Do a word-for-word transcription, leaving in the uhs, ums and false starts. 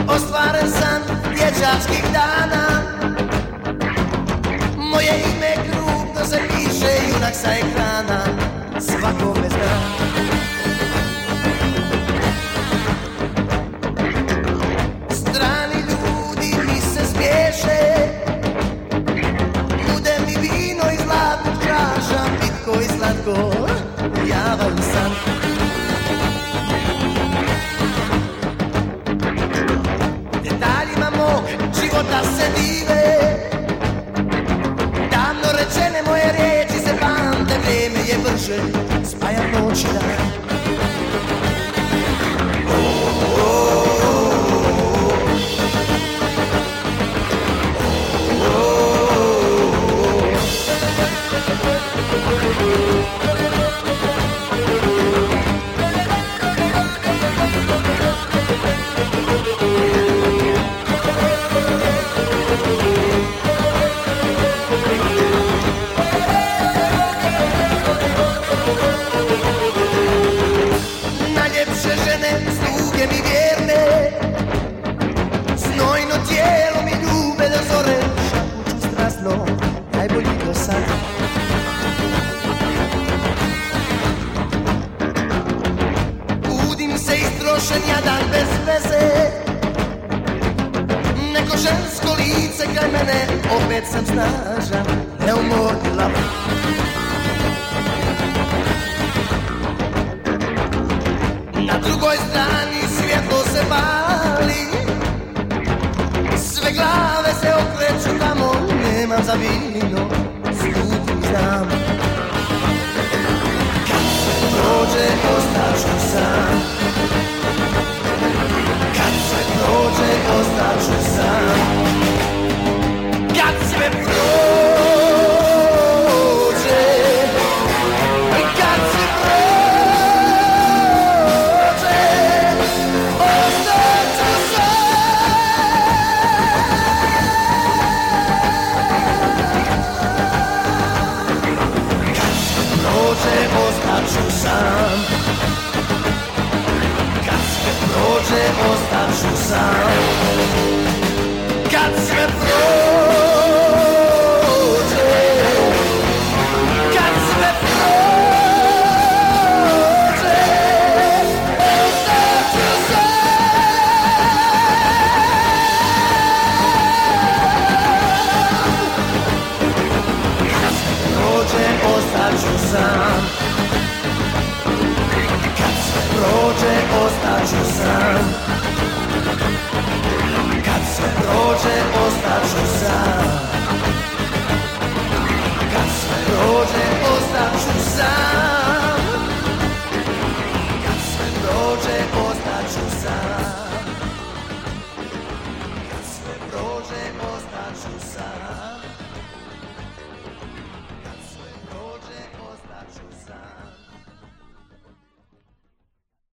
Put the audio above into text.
ostvaren san dječačkih dana. Moje ime krupno se piše, junak sa ekrana, svako me zna. Strani ljudi mi se smiješe, nude mi vino iz zlatnih čaša, pitko i slatko, javan san. Detaljima mog života se dive, davno rečene moje riječi se pamte, vrijeme je brže, spaja noć i dan. Najljepše žene, sluge mi vjerne, znojno tijelo mi ljube do zore, šapuću strasno, najbolji do sad. Budim se istrošen jadan bez veze, neko žensko lice kraj mene, opet sam snažan, neumorni lav. Na drugoj strani svjetlo se pali, sve glave se okreću tamo, nemam za vino, slutim znam. Kad sve prođe, ostaću sam. Kad sve prođe, ostaću sam. Kad sve prođe, kad sve prođe, ostaću sam. Kad sve prođe, ostaću sam. Kad sve prođe,